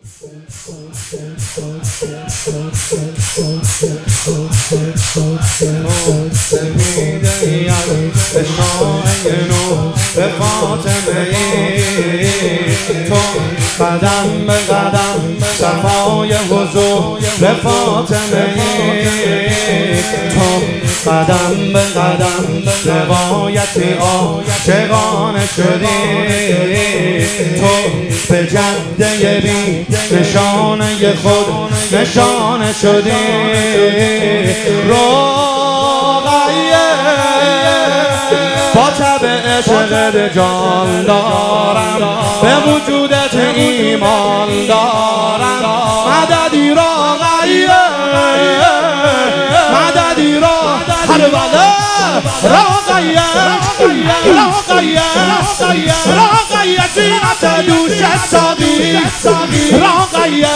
سمیده از شای نور به فاطمه تو قدم به قدم صفای حضور به فاطمه تو قدم به قدم روایتی عاشقانه شدی تو به جده بی نشانه خود نشانه شدی رقیه با تب عشقت جان دارم به وجودت ایمان دارم مددی رقیه مددی رقیه رقیه رقیه زینت دوش ساقی رقیه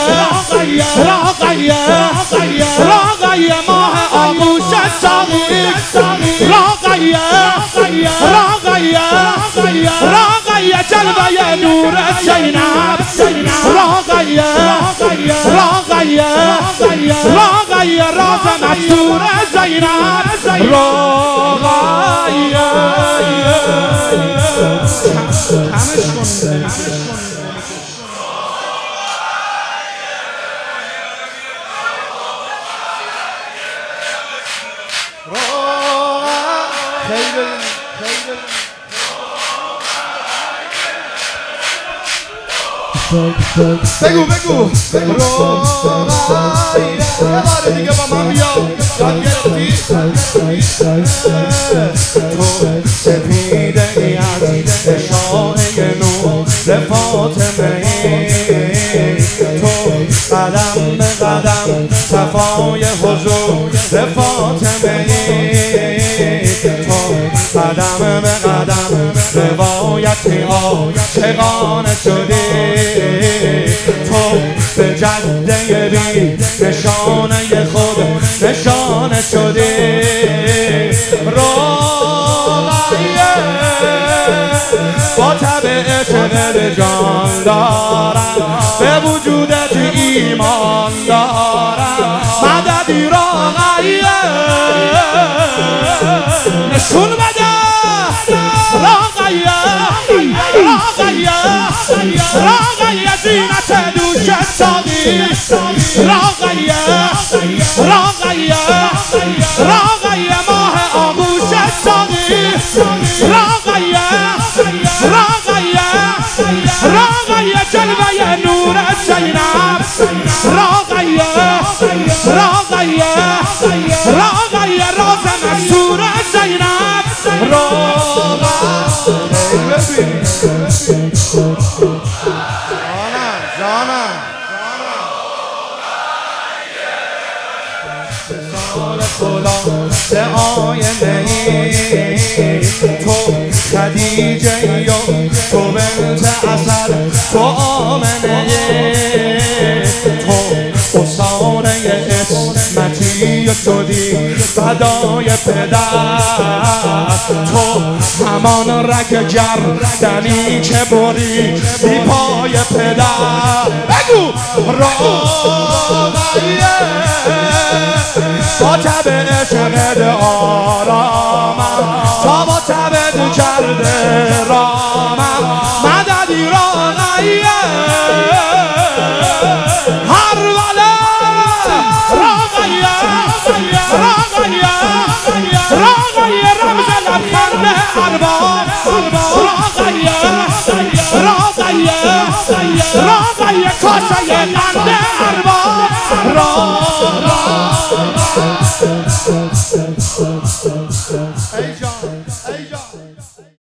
رقیه ماه آغوش ساقی رقیه جلوه نور زینب رقیه راز مستور زینب بگو یه بار دیگه با من بیا یاد گرفتی تو سپیده ای از شای نور فاطمه تو قدم به قدم صفای حضور فاطمه تو قدم به قدم روایتی عاشقانه شدی تو به جده بی نشانه خود نشانه شدی رقیه با تب عشقت جان دارم به وجودت ایمان دارم مددی رقیه نشون بده رقیه زینت دوش ساقی رقیه ماه آغوش ساقی رقیه جلوه نور زینب رقیه راز مستور زینب به آینه ای تو خدیجه ای تو بنت اسد تو آمنه ای تو حسانه اسمتی شدی فدای پدر تو همان رگ گردنی که بری بی پای پدر بگو رقیه با تب عشقت آرامم تا با تبت کرده رامم مددی رقیه هر وله رقیه رمز لبخند ارباب رقیه کاسه قند ارباب